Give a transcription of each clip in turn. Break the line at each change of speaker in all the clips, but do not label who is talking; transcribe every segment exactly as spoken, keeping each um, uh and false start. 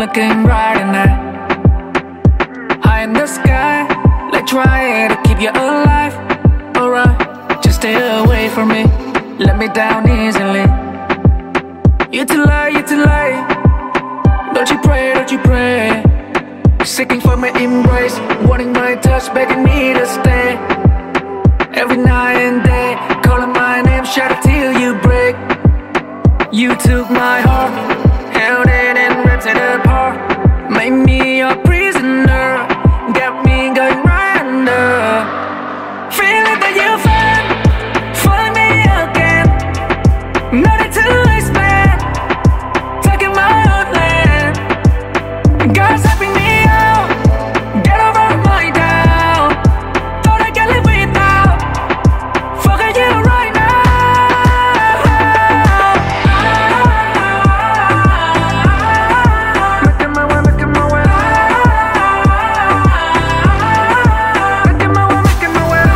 looking right at night. High in the sky, like try to keep you alive. Alright, just stay away from me, let me down easily. You to lie, you to lie. Don't you pray, don't you pray. Seeking for my embrace, wanting my touch, begging me to stay. Every night and day, calling my name, shout it till you break. You took my heart, held it and ripped it apart. Made me your prisoner, got me going right under. Feeling that you found, find me again. Nothing to explain, taking my own land. God's helping me out, get over my doubt. Thought I could live without, forget you right now. Making my way, making my way. Making my way, making my way.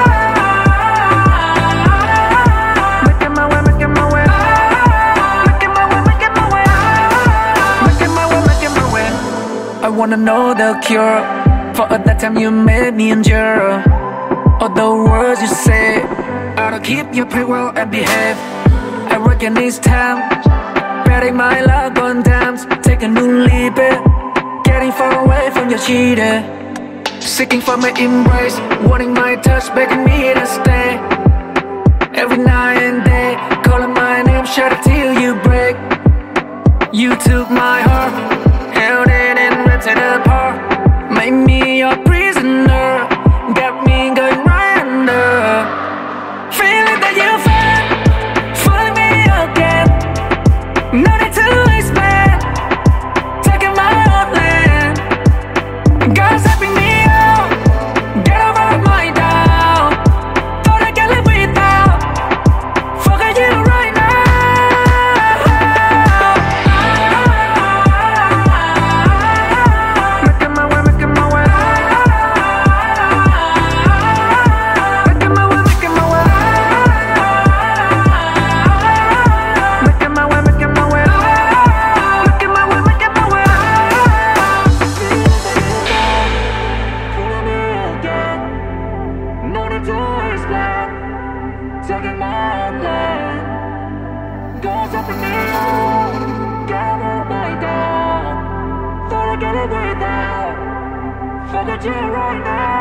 Making my way, making my way. Making my way, making my way. Making my way, making my way. I wanna know the cure for all that time you made me endure. All the words you say, I'll keep you pretty well and behave. I reckon it's time, betting my luck on times. Take a new leap, eh? Getting far away from your cheating. Seeking for my embrace, wanting my touch, begging me to stay. Every night and day, calling my name, shout it till you break. You took my heart, held it and ripped it apart. Made me your prisoner, got me going right under. Feeling that you found, find me again. Nothing to explain, taking my own land. God's helping me out, get over my doubt. Thought I could live without, forget you right now. Making my way, making my way. Making my way, making my way. Making my way, making my way. Making my way, making my way. Fooling me again. No need to explain, taking my own land. God's helping me out, get over my doubt. Thought I could live without, forget you right now.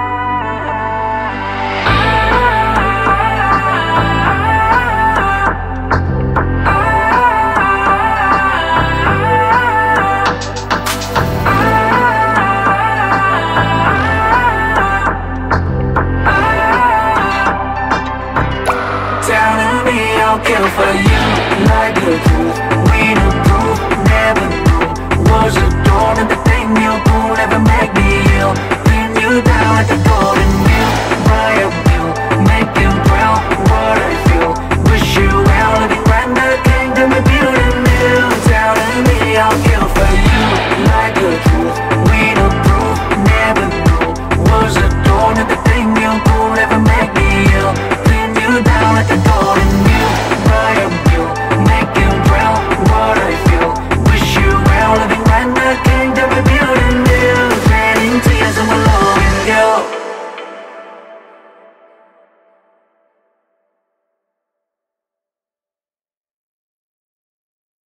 Telling me I'll kill for you, like the truth. We the proof, never knew. Was a door and the thing you pulled never make me ill. Pin you down like a